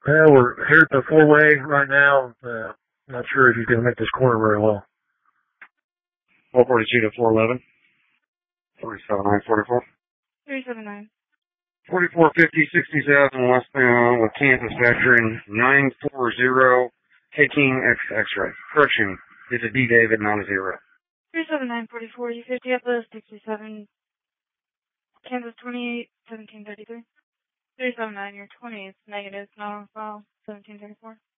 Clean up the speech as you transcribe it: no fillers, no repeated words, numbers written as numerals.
We're here at the four-way right now. Not sure if he's going to make this corner very well. 442 to 411. 47944. 379. 4450, 60,000 westbound with Kansas factoring 940, taking X-ray. Correction, it's a D David, not a 0. 37944, you 50 up the 67, Kansas 28, 1733. 379, your 20 is negative, not on file, 1734.